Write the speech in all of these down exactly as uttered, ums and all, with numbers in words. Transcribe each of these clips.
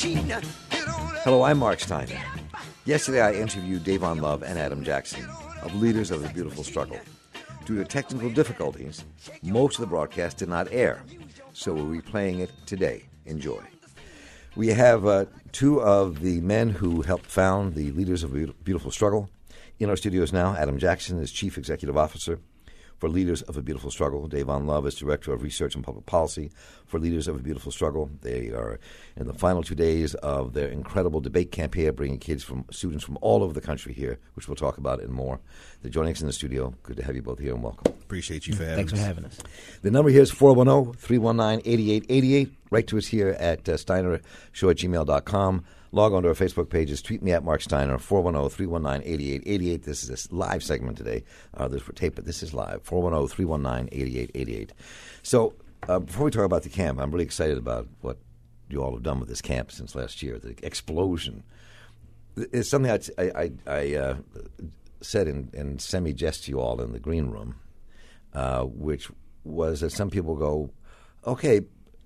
machine. Hello, I'm Mark Steiner. Yesterday I interviewed Davon Love and Adam Jackson of Leaders of the Beautiful Struggle. Due to technical difficulties, most of the broadcast did not air, so we're replaying it today. Enjoy. We have uh, two of the men who helped found the Leaders of the Beautiful Struggle in our studios now. Adam Jackson is Chief Executive Officer for Leaders of a Beautiful Struggle. Davon Love is Director of Research and Public Policy for Leaders of a Beautiful Struggle. They are in the final two days of their incredible debate camp here, bringing kids from students from all over the country here, which we'll talk about and more. They're joining us in the studio. Good to have you both here, and welcome. Appreciate you for having Thanks us. for having us. The number here is four one zero, three one nine, eight eight eight eight. Write to us here at uh, steiner show at gmail dot com. Log on to our Facebook pages. Tweet me at Mark Steiner, four one zero, three one nine, eight eight eight eight. This is a live segment today. Uh, this is for tape, but this is live. four one zero, three one nine, eight eight eight eight. So uh, before we talk about the camp, I'm really excited about what you all have done with this camp since last year, the explosion. It's something I, I, I uh, said in, in semi-jest to you all in the green room, uh, which was that some people go, okay,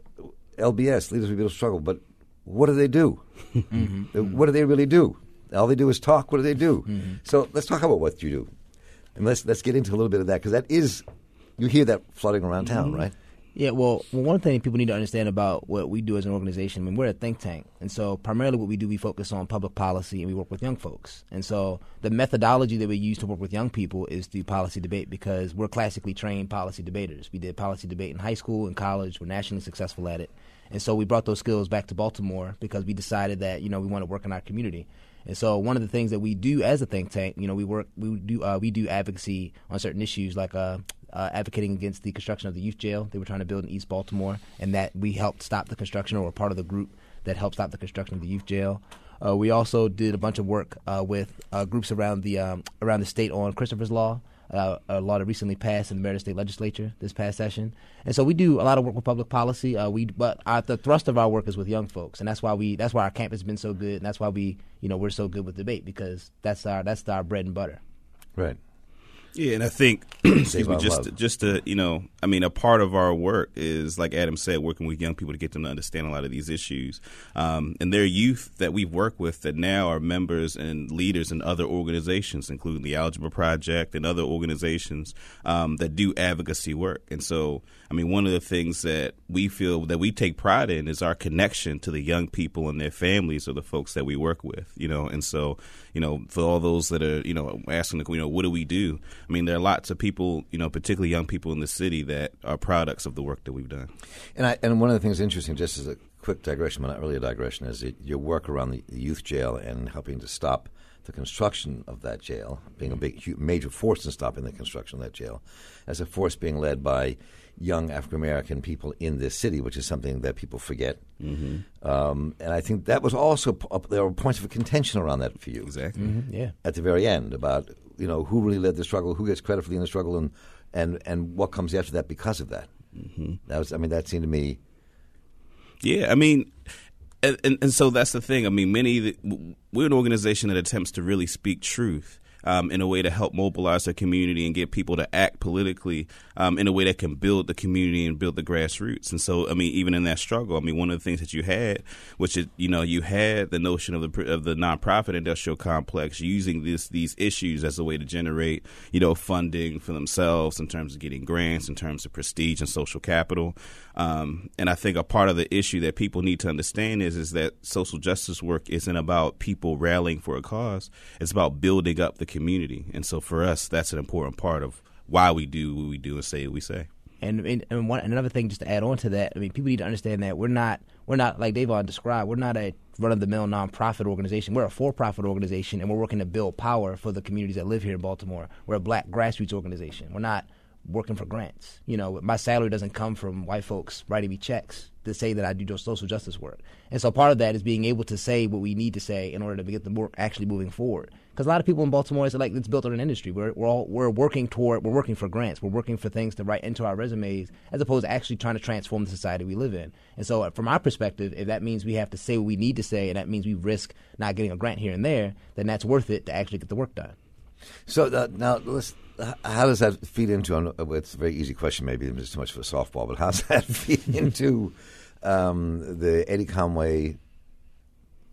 L B S, Leaders of the Beautiful Struggle, but what do they do? Mm-hmm. What do they really do? All they do is talk. What do they do? Mm-hmm. So let's talk about what you do. And let's let's get into a little bit of that, because that is, you hear that flooding around town, Mm-hmm. right? Yeah, well, well, one thing people need to understand about what we do as an organization, I mean, we're a think tank. And so primarily what we do, we focus on public policy, and we work with young folks. And so the methodology that we use to work with young people is through policy debate, because we're classically trained policy debaters. We did policy debate in high school and college. We're nationally successful at it. And so we brought those skills back to Baltimore because we decided that, you know, we want to work in our community. And so one of the things that we do as a think tank, you know, we work, we do, uh, we do advocacy on certain issues, like uh, uh, advocating against the construction of the youth jail they were trying to build in East Baltimore, and that we helped stop the construction, or were part of the group that helped stop the construction of the youth jail. Uh, we also did a bunch of work uh, with uh, groups around the um, around the state on Christopher's Law. Uh, a law that recently passed in the Maryland State Legislature this past session. And so we do a lot of work with public policy. Uh, we, but our, the thrust of our work is with young folks, and that's why we, that's why our camp has been so good, and that's why we, you know, we're so good with debate, because that's our, that's our bread and butter. Right. Yeah, and I think, excuse me, Love. just to, just to, you know, I mean, a part of our work is, like Adam said, working with young people to get them to understand a lot of these issues. Um, and there are youth that we've worked with that now are members and leaders in other organizations, including the Algebra Project and other organizations um, that do advocacy work. And so, I mean, one of the things that we feel that we take pride in is our connection to the young people and their families, or the folks that we work with, you know. And so, you know, for all those that are, you know, asking, you know, what do we do? I mean, there are lots of people, you know, particularly young people in the city that are products of the work that we've done. And I, and one of the things interesting, just as a quick digression, but not really a digression, is that your work around the youth jail and helping to stop the construction of that jail, being a big, huge, major force in stopping the construction of that jail, as a force being led by young African-American people in this city, which is something that people forget. Mm-hmm. Um, and I think that was also, there were points of contention around that for you. Exactly. Mm-hmm. Yeah. At the very end, about, you know, who really led the struggle, who gets credit for leading the struggle, and, and, and what comes after that because of that. Mm-hmm. That was, I mean, that seemed to me. Yeah, I mean, and, and, and so that's the thing. I mean, many, we're an organization that attempts to really speak truth um, in a way to help mobilize the community and get people to act politically um, in a way that can build the community and build the grassroots. And so, I mean, even in that struggle, I mean, one of the things that you had, which is, you know, you had the notion of the of the nonprofit industrial complex using this these issues as a way to generate, you know, funding for themselves in terms of getting grants, in terms of prestige and social capital. Um, and I think a part of the issue that people need to understand is is that social justice work isn't about people rallying for a cause. It's about building up the community. And so for us, that's an important part of why we do what we do and say what we say. And and, and one, another thing, just to add on to that, I mean, people need to understand that we're not we're not like Davon described. We're not a run-of-the-mill nonprofit organization. We're a for-profit organization, and we're working to build power for the communities that live here in Baltimore. We're a black grassroots organization. We're not working for grants. You know, my salary doesn't come from white folks writing me checks to say that I do social justice work. And so part of that is being able to say what we need to say in order to get the work actually moving forward. Because a lot of people in Baltimore, it's like it's built on an industry. We're we're all we're working toward we're working for grants. We're working for things to write into our resumes, as opposed to actually trying to transform the society we live in. And so, from our perspective, if that means we have to say what we need to say, and that means we risk not getting a grant here and there, then that's worth it to actually get the work done. So uh, now, let's, how does that feed into? Uh, it's a very easy question, maybe it's too much for a softball, but how does that feed into um, the Eddie Conway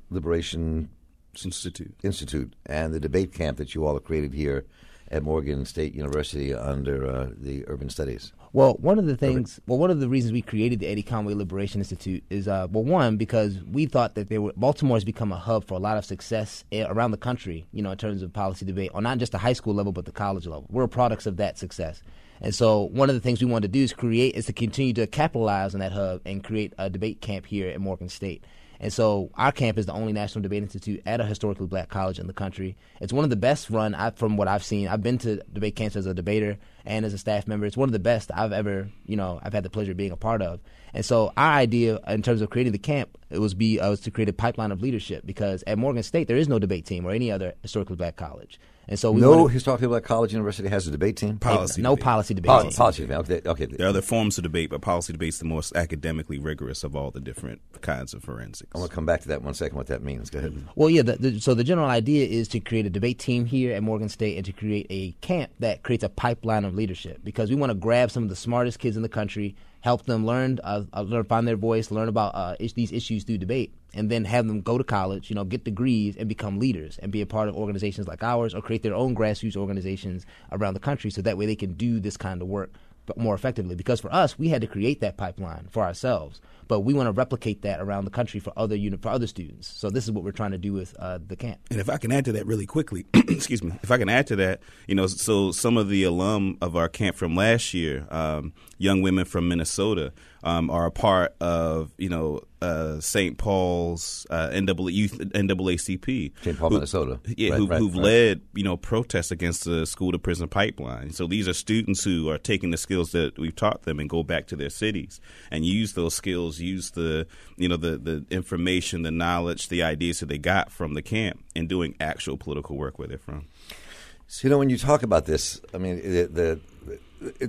Liberation Institute. Institute and the debate camp that you all have created here at Morgan State University under uh, the Urban Studies. Well, one of the things, well, one of the reasons we created the Eddie Conway Liberation Institute is, uh, well, one, because we thought that they were, Baltimore has become a hub for a lot of success around the country, you know, in terms of policy debate, on not just the high school level, but the college level. We're products of that success. And so one of the things we wanted to do is create, is to continue to capitalize on that hub and create a debate camp here at Morgan State. And so our camp is the only National Debate Institute at a historically black college in the country. It's one of the best run I, from what I've seen. I've been to debate camps as a debater and as a staff member. It's one of the best I've ever, you know, I've had the pleasure of being a part of. And so our idea in terms of creating the camp, it was be uh, was to create a pipeline of leadership, because at Morgan State there is no debate team or any other historically black college. And so we no wanted, historically black college university has a debate team. Policy no debate. policy debate Pol- team. policy debate. Okay, okay. There are other forms of debate, but policy debate is the most academically rigorous of all the different kinds of forensics. I'm going to come back to that in one second, what that means. Go ahead. Well, yeah, the, the, so the general idea is to create a debate team here at Morgan State and to create a camp that creates a pipeline of leadership, because we want to grab some of the smartest kids in the country, help them learn, uh, learn find their voice, learn about uh, is- these issues through debate, and then have them go to college, you know, get degrees and become leaders and be a part of organizations like ours, or create their own grassroots organizations around the country, so that way they can do this kind of work but more effectively. Because for us, we had to create that pipeline for ourselves, but we want to replicate that around the country for other uni- for other students. So this is what we're trying to do with uh, the camp. And if I can add to that really quickly, excuse me, if I can add to that, you know, so some of the alum of our camp from last year, um, young women from Minnesota, um, are a part of, you know, uh, Saint Paul's uh, N double A Youth N double A C P. Saint Paul, who, Minnesota. Yeah, right, who, right, who've right. led, you know, protests against the school to prison pipeline. So these are students who are taking the skills that we've taught them and go back to their cities and use those skills, use the, you know, the, the information, the knowledge, the ideas that they got from the camp, and doing actual political work where they're from. So, you know, when you talk about this, I mean, the, the it,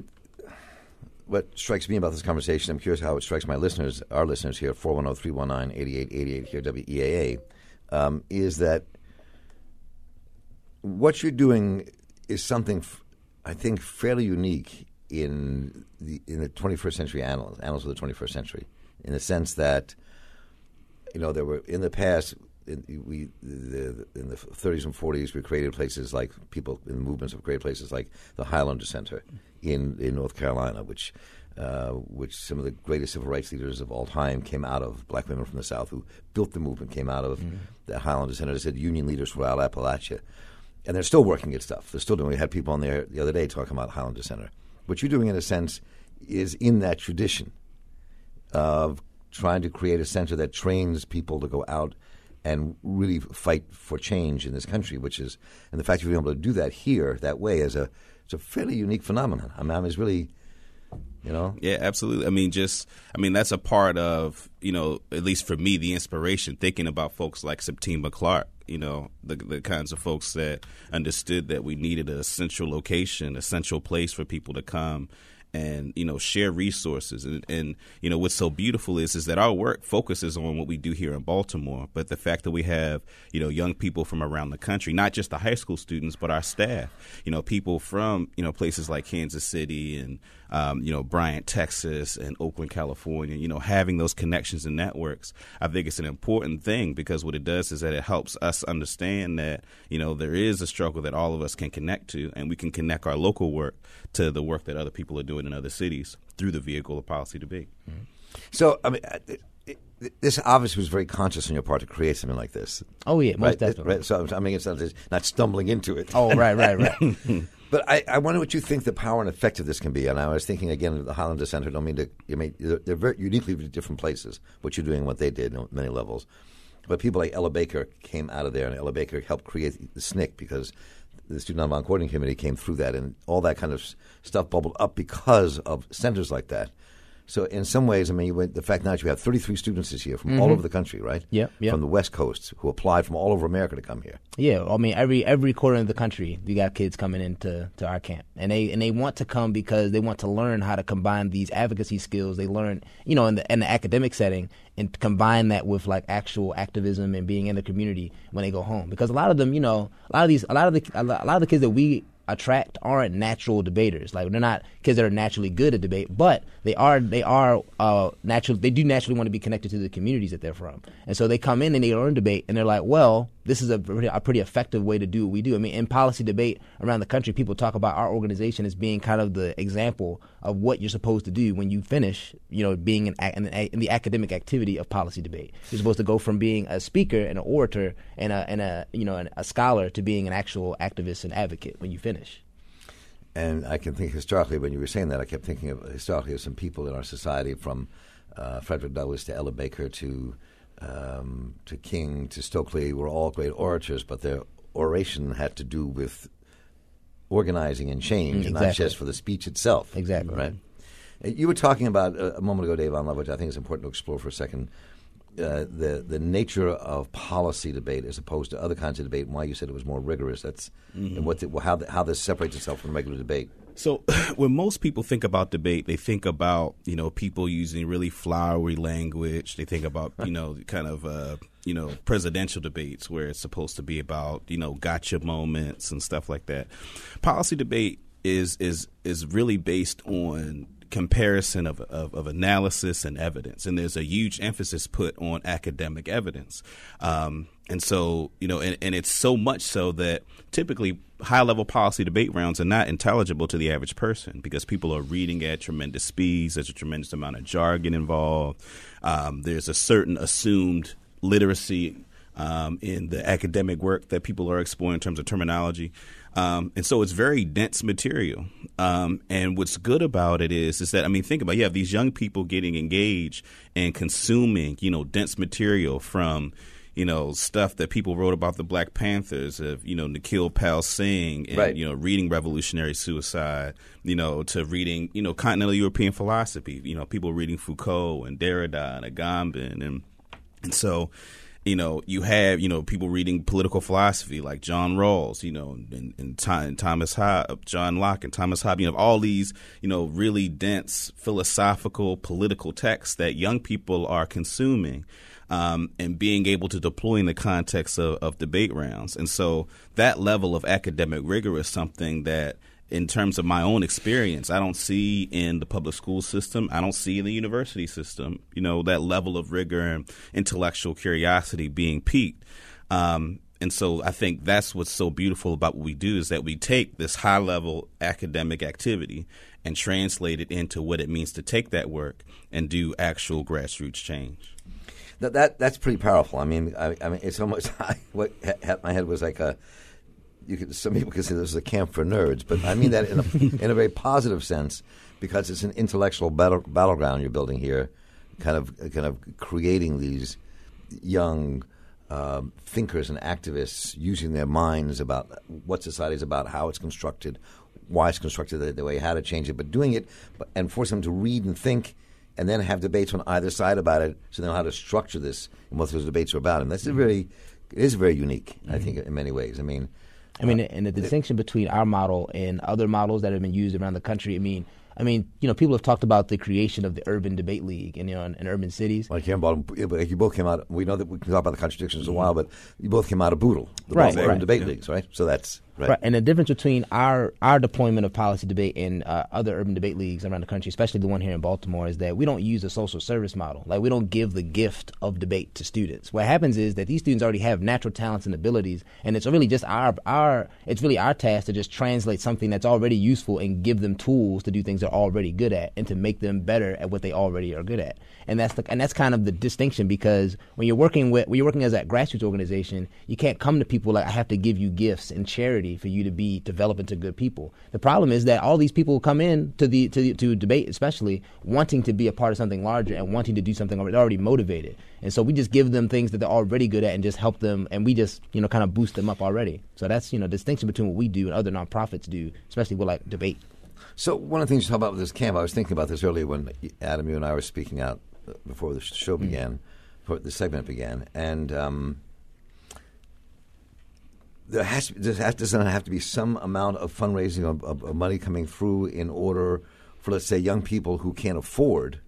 what strikes me about this conversation, I'm curious how it strikes my listeners, our listeners here, four one zero, three one nine, eight eight eight eight here, W E A A, um, is that what you're doing is something, f- I think, fairly unique in the in the twenty-first century annals, annals of the twenty-first century, in the sense that, you know, there were, in the past, in, we the, in the thirties and forties, we created places like, people in the movements have created places like the Highlander Center in, in North Carolina, which uh, which some of the greatest civil rights leaders of all time came out of. Black women from the South who built the movement came out of mm-hmm. the Highlander Center. They said union leaders throughout Appalachia. And they're still working at stuff. They're still doing. We had people on there the other day talking about Highlander Center. What you're doing, in a sense, is in that tradition of trying to create a center that trains people to go out and really fight for change in this country, which is, and the fact you're able to do that here that way is a, it's a fairly unique phenomenon. I mean, I mean, it's really, you know. Yeah, absolutely. I mean, just, I mean, that's a part of, you know, at least for me, the inspiration, thinking about folks like Septima Clark, you know, the the kinds of folks that understood that we needed a central location, a central place for people to come and, you know, share resources. And, and, you know, what's so beautiful is is that our work focuses on what we do here in Baltimore. But the fact that we have, you know, young people from around the country, not just the high school students, but our staff, you know, people from, you know, places like Kansas City and, um, you know, Bryant, Texas and Oakland, California, you know, having those connections and networks, I think it's an important thing, because what it does is that it helps us understand that, you know, there is a struggle that all of us can connect to, and we can connect our local work to the work that other people are doing in other cities through the vehicle of policy debate. Mm-hmm. So, I mean, it, it, this obviously was very conscious on your part to create something like this. Oh, yeah, most right? definitely. Right? So, I mean, it's not, it's not stumbling into it. Oh, right, right, right. But I, I wonder what you think the power and effect of this can be. And I was thinking, again, of the Highlander Center. I don't mean to, I mean, they're, they're very uniquely different places, what you're doing and what they did on many levels. But people like Ella Baker came out of there, and Ella Baker helped create the S N C C, because the Student Nonviolent Coordinating Committee came through that, and all that kind of stuff bubbled up because of centers like that. So in some ways, I mean, you went, the fact now that you have thirty-three students this year from mm-hmm. all over the country, right? Yeah, yeah. From the West Coast, who applied from all over America to come here. Yeah, I mean, every every corner of the country, we got kids coming into to our camp, and they and they want to come because they want to learn how to combine these advocacy skills they learn, you know, in the in the academic setting, and combine that with like actual activism and being in the community when they go home. Because a lot of them, you know, a lot of these, a lot of the, a lot of the kids that we attract aren't natural debaters. Like they're not kids that are naturally good at debate, but they are they are uh, natural. They do naturally want to be connected to the communities that they're from, and so they come in and they learn debate, and they're like, well, this is a pretty, a pretty effective way to do what we do. I mean, in policy debate around the country, people talk about our organization as being kind of the example of what you're supposed to do when you finish, you know, being in, in, in the academic activity of policy debate. You're supposed to go from being a speaker and an orator and a, and a you know, a scholar to being an actual activist and advocate when you finish. And I can think historically, when you were saying that, I kept thinking of historically of some people in our society, from uh, Frederick Douglass to Ella Baker to um, to King to Stokely, were all great orators, but their oration had to do with organizing and change, Mm, and exactly. not just for the speech itself. Exactly. Right. You were talking about uh, a moment ago, Dave, on love, which I think is important to explore for a second. Uh, the the nature of policy debate as opposed to other kinds of debate, and why you said it was more rigorous. That's Mm-hmm. and what the, how the, how this separates itself from regular debate. So when most people think about debate, they think about, you know, people using really flowery language. They think about, you know, kind of, uh, you know, presidential debates where it's supposed to be about, you know, gotcha moments and stuff like that. Policy debate is is is really based on comparison of, of, of analysis and evidence. And there's a huge emphasis put on academic evidence. Um, and so, you know, and, and it's so much so that typically high-level policy debate rounds are not intelligible to the average person because people are reading at tremendous speeds. There's a tremendous amount of jargon involved. Um, there's a certain assumed literacy um, in the academic work that people are exploring in terms of terminology. Um, and so it's very dense material. Um, and what's good about it is, is that, I mean, think about it. You have these young people getting engaged and consuming, you know, dense material from, you know, stuff that people wrote about the Black Panthers, of, you know, Nikhil Pal Singh, and, Right. you know, reading Revolutionary Suicide, you know, to reading, you know, continental European philosophy, you know, people reading Foucault and Derrida and Agamben. And, and so, you know, you have, you know, people reading political philosophy like John Rawls, you know, and, and, and Thomas Hobbes, John Locke and Thomas Hobbes, you know, all these, you know, really dense philosophical political texts that young people are consuming. Um, and being able to deploy in the context of, of debate rounds. And so that level of academic rigor is something that, in terms of my own experience, I don't see in the public school system. I don't see in the university system, you know, that level of rigor and intellectual curiosity being piqued. Um, and so I think that's what's so beautiful about what we do, is that we take this high-level academic activity and translate it into what it means to take that work and do actual grassroots change. That, that that's pretty powerful. I mean, I, I mean, it's almost what hit my head was like a. You could, some people could say this is a camp for nerds, but I mean that in a in a very positive sense, because it's an intellectual battle, battleground you're building here, kind of kind of creating these young um, thinkers and activists using their minds about what society is about, how it's constructed, why it's constructed the, the way, how to change it, but doing it but, and force them to read and think, and then have debates on either side about it, so they know how to structure this and what those debates are about. And that's a very, it is very unique, I think, in many ways. I mean, I mean, and the distinction between our model and other models that have been used around the country. I mean, I mean, you know, people have talked about the creation of the Urban Debate League, and you know, in, in urban cities. Like you both came out. We know that we can talk about the contradictions in a while, but you both came out of Boodle, the Right, Baltimore Urban right. Debate Yeah. Leagues, right? So that's right. Right, and the difference between our our deployment of policy debate and uh, other urban debate leagues around the country, especially the one here in Baltimore, is that we don't use a social service model. Like, we don't give the gift of debate to students. What happens is that these students already have natural talents and abilities, and it's really just our our it's really our task to just translate something that's already useful and give them tools to do things they're already good at, and to make them better at what they already are good at. And that's the and that's kind of the distinction, because when you're working with when you're working as a grassroots organization, you can't come to people like, I have to give you gifts and charity for you to be develop into good people. The problem is that all these people come in to the to the, to debate, especially wanting to be a part of something larger and wanting to do something already, already motivated. And so we just give them things that they're already good at and just help them, and we just, you know, kind of boost them up already. So that's, you know, the distinction between what we do and other nonprofits do, especially with like debate. So one of the things you talk about with this camp, I was thinking about this earlier when Adam, you and I were speaking out before the show began, mm-hmm. before the segment began, and um, there has there has, doesn't have to be some amount of fundraising of, of, of money coming through in order for, let's say, young people who can't afford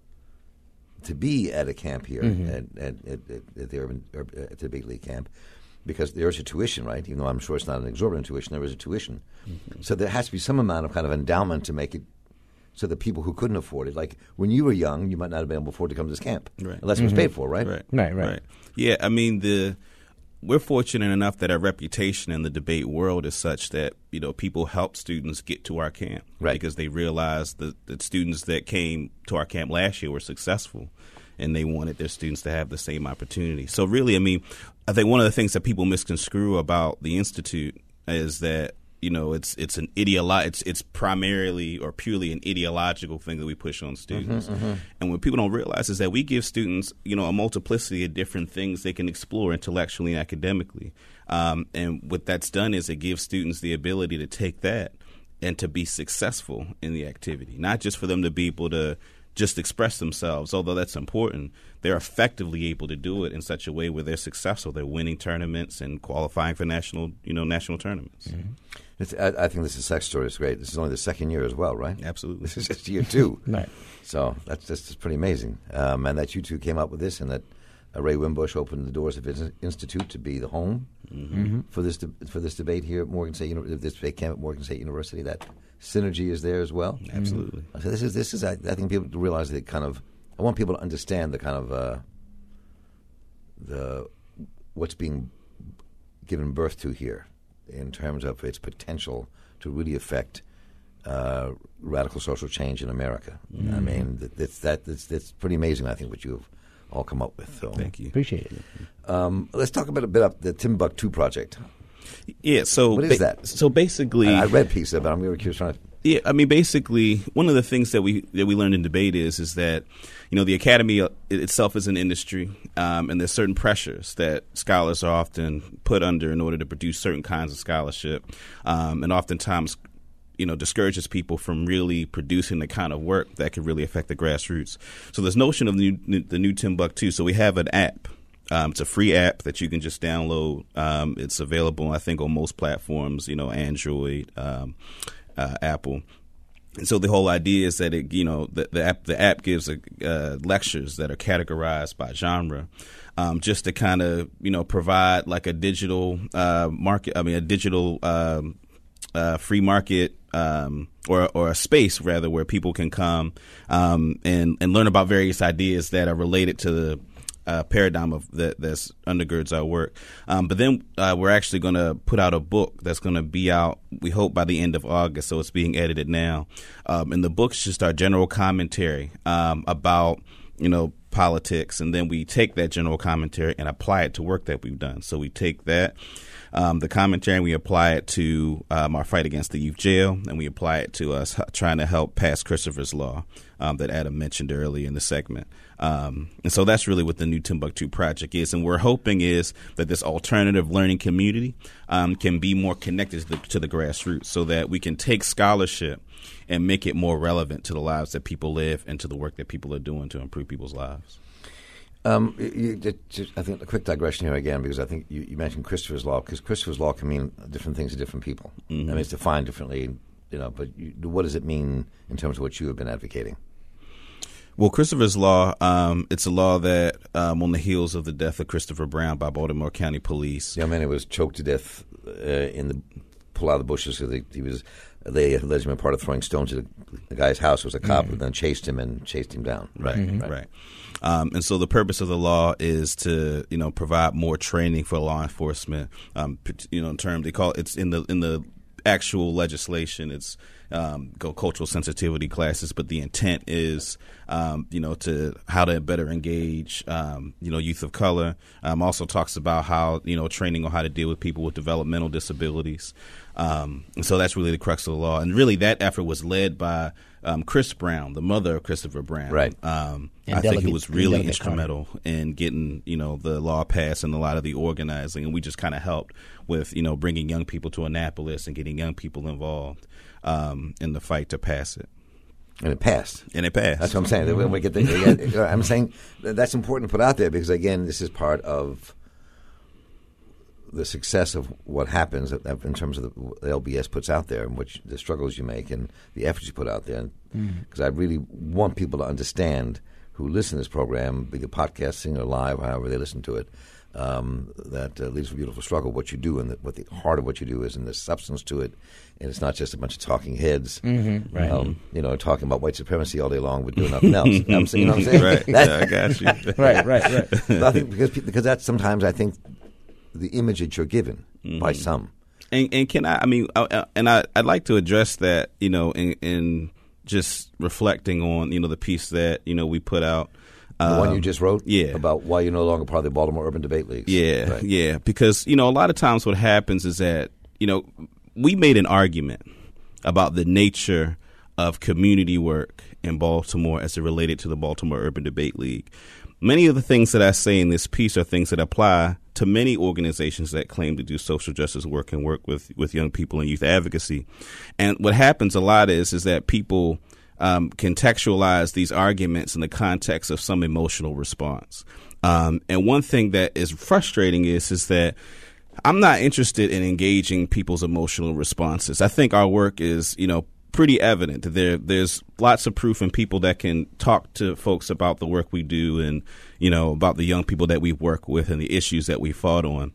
to be at a camp here, mm-hmm. at, at, at, at the urban at the Debate League camp. because there is a tuition, right? Even though I'm sure it's not an exorbitant tuition, there is a tuition. Mm-hmm. So there has to be some amount of kind of endowment to make it so that people who couldn't afford it, like when you were young, you might not have been able to afford to come to this camp, right. unless mm-hmm. it was paid for, right? Right, right, right. right. Yeah, I mean, the we're fortunate enough that our reputation in the debate world is such that, you know, people help students get to our camp, right? Because they realize that, that students that came to our camp last year were successful, and they wanted their students to have the same opportunity. So really, I mean, I think one of the things that people misconstrue about the Institute is that, you know, it's it's an ideolo- it's it's primarily or purely an ideological thing that we push on students. Mm-hmm, mm-hmm. And what people don't realize is that we give students, you know, a multiplicity of different things they can explore intellectually and academically. Um, and what that's done is it gives students the ability to take that and to be successful in the activity, not just for them to be able to just express themselves, although that's important. They're effectively able to do it in such a way where they're successful. They're winning tournaments and qualifying for national, you know, national tournaments. Mm-hmm. It's, I, I think this success story is great. This is only the second year as well, right? Absolutely. This is just year two. Right. So that's just pretty amazing. Um, and that you two came up with this, and that uh, Ray Wimbush opened the doors of his institute to be the home mm-hmm. for this de- for this debate here at Morgan State Uni- this debate camp at Morgan State University. That synergy is there as well. Absolutely. Mm-hmm. So this is this is I, I think people realize that kind of. I want people to understand the kind of uh, the what's being given birth to here in terms of its potential to really affect uh, radical social change in America. Mm-hmm. I mean, th- that's that that's, that's pretty amazing. I think what you've all come up with. So thank you. Appreciate it. Um, let's talk about a bit about the Timbuktu project. Yeah. So what is ba- that? So basically, I, I read pieces of it. I'm really curious. Trying to Yeah, I mean, basically, one of the things that we that we learned in debate is is that, you know, the academy itself is an industry, um, and there's certain pressures that scholars are often put under in order to produce certain kinds of scholarship, um, and oftentimes, you know, discourages people from really producing the kind of work that could really affect the grassroots. So this notion of the new, the new Timbuktu. So we have an app. Um, it's a free app that you can just download. Um, it's available, I think, on most platforms. You know, Android. Um, Uh, Apple. And so the whole idea is that it, you know, the, the app the app gives a, uh, lectures that are categorized by genre, um, just to kind of, you know, provide like a digital uh, market. I mean, a digital um, uh, free market um, or or a space rather where people can come um, and and learn about various ideas that are related to the Uh, paradigm of that that's undergirds our work. Um, but then uh, we're actually going to put out a book that's going to be out, we hope, by the end of August. So it's being edited now. Um, and the book's just our general commentary um, about, you know, politics. And then we take that general commentary and apply it to work that we've done. So we take that, um, the commentary, and we apply it to um, our fight against the youth jail, and we apply it to us trying to help pass Christopher's Law um, that Adam mentioned earlier in the segment. Um, and so that's really what the new Timbuktu project is. And we're hoping is that this alternative learning community um, can be more connected to the, to the grassroots so that we can take scholarship and make it more relevant to the lives that people live and to the work that people are doing to improve people's lives. Um, you, you, just, I think a quick digression here again, because I think you, you mentioned Christopher's Law, because Christopher's Law can mean different things to different people. Mm-hmm. I mean, it's defined differently, you know, but you, what does it mean in terms of what you have been advocating? Well, Christopher's Law, um, it's a law that um, on the heels of the death of Christopher Brown by Baltimore County Police. The young man who was choked to death uh, in the pull out of the bushes because he, he was they alleged him part of throwing stones at the, the guy's house was a cop mm-hmm. who then chased him and chased him down. Right, mm-hmm. right. right. Um, and so the purpose of the law is to, you know, provide more training for law enforcement. Um, you know, in terms they call it, it's in the in the actual legislation. It's um, go cultural sensitivity classes, but the intent is, um, you know, to how to better engage, um, you know, youth of color. Um, also talks about how, you know, training on how to deal with people with developmental disabilities. Um, and so that's really the crux of the law. And really that effort was led by um, Chris Brown, the mother of Christopher Brown. Right. Um, I delegate, think it was really instrumental Carter. in getting, you know, the law passed and a lot of the organizing. And we just kind of helped with, you know, bringing young people to Annapolis and getting young people involved um, in the fight to pass it. And it passed. And it passed. That's what I'm saying. When we get the, I'm saying that's important to put out there because, again, this is part of the success of what happens in terms of the L B S puts out there and which the struggles you make and the efforts you put out there. Because mm. I really want people to understand who listen to this program, be it podcasting or live, however they listen to it, um, that uh, Leaders for a Beautiful Struggle, what you do and the, what the heart of what you do is, and the substance to it, and it's not just a bunch of talking heads, mm-hmm, right. um, you know, talking about white supremacy all day long, but doing nothing else. You know what I'm saying? You know what I'm saying? Right, yeah, I got you. right, right, right. I think because because that's sometimes I think the image that you're given mm-hmm. by some. And, and can I? I mean, I, and I, I'd like to address that, you know, in, in just reflecting on, you know, the piece that, you know, we put out. The um, one you just wrote? Yeah. About why you're no longer part of the Baltimore Urban Debate Leagues. Yeah, right. yeah. Because, you know, a lot of times what happens is that, you know, we made an argument about the nature of community work in Baltimore as it related to the Baltimore Urban Debate League. Many of the things that I say in this piece are things that apply to many organizations that claim to do social justice work and work with, with young people and youth advocacy. And what happens a lot is, is that people um, contextualize these arguments in the context of some emotional response. Um, and one thing that is frustrating is, is that I'm not interested in engaging people's emotional responses. I think our work is, you know, pretty evident. There, there's lots of proof in people that can talk to folks about the work we do and, you know, about the young people that we work with and the issues that we fought on.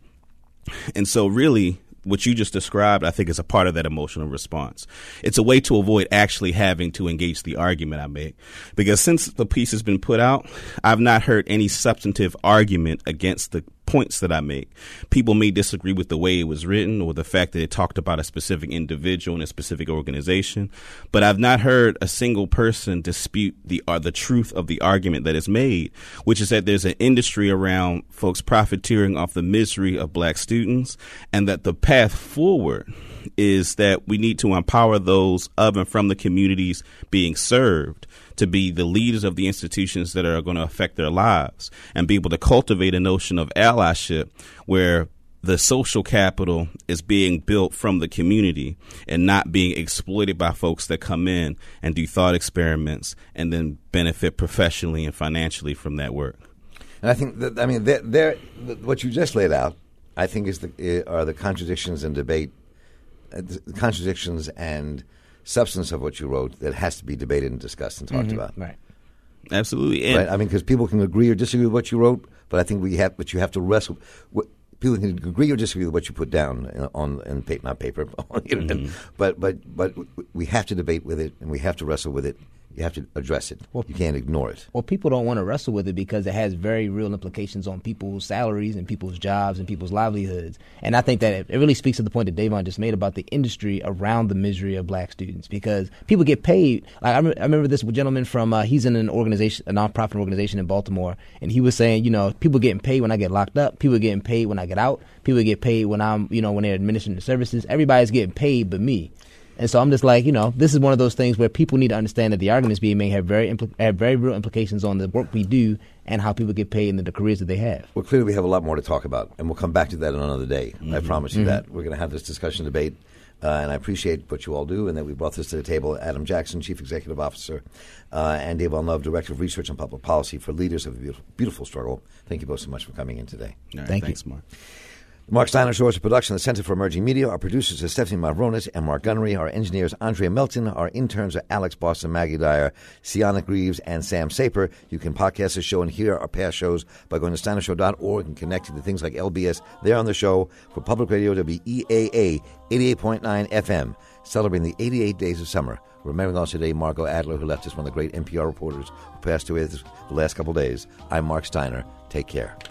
And so really what you just described, I think, is a part of that emotional response. It's a way to avoid actually having to engage the argument I make. Because since the piece has been put out, I've not heard any substantive argument against the points that I make. People may disagree with the way it was written or the fact that it talked about a specific individual and a specific organization, but I've not heard a single person dispute the uh, the truth of the argument that is made, which is that there's an industry around folks profiteering off the misery of black students, and that the path forward is that we need to empower those of and from the communities being served to be the leaders of the institutions that are going to affect their lives, and be able to cultivate a notion of allyship where the social capital is being built from the community and not being exploited by folks that come in and do thought experiments and then benefit professionally and financially from that work. And I think that, I mean, they're, they're, what you just laid out, I think, is the, are the contradictions in debate, uh, the contradictions and substance of what you wrote that has to be debated and discussed and talked mm-hmm. about. Right. Absolutely. And right? I mean, because people can agree or disagree with what you wrote, but I think we have, but you have to wrestle. What, people can agree or disagree with what you put down on in paper, not paper, you know, mm-hmm. but but but we have to debate with it, and we have to wrestle with it. You have to address it. Well, you can't ignore it. Well, people don't want to wrestle with it because it has very real implications on people's salaries and people's jobs and people's livelihoods. And I think that it, it really speaks to the point that Davon just made about the industry around the misery of black students, because people get paid. Like I, re- I remember this gentleman from, uh, he's in an organization, a nonprofit organization in Baltimore, and he was saying, you know, people getting paid when I get locked up, people getting paid when I get out, people get paid when I'm, you know, when they're administering the services. Everybody's getting paid but me. And so I'm just like, you know, this is one of those things where people need to understand that the arguments being made have very impl- have very real implications on the work we do and how people get paid and the careers that they have. Well, clearly we have a lot more to talk about, and we'll come back to that on another day. Mm-hmm. I promise you mm-hmm. that. We're going to have this discussion debate, uh, and I appreciate what you all do, and that we brought this to the table. Adam Jackson, Chief Executive Officer, uh, and Davon Love, Director of Research and Public Policy for Leaders of the Beautiful, Beautiful Struggle. Thank you both so much for coming in today. All right, Thank thanks, you. Mark. The Mark Steiner Show is a production of the Center for Emerging Media. Our producers are Stephanie Mavronis and Mark Gunnery. Our engineers, Andrea Melton. Our interns are Alex Boston, Maggie Dyer, Sienna Greaves, and Sam Saper. You can podcast the show and hear our past shows by going to steiner show dot org and connecting to things like L B S. They're on the show. For Public Radio, W E A A eighty-eight point nine F M, celebrating the eighty-eight days of summer. Remembering also today Margot Adler, who left us, one of the great N P R reporters who passed away the last couple of days. I'm Mark Steiner. Take care.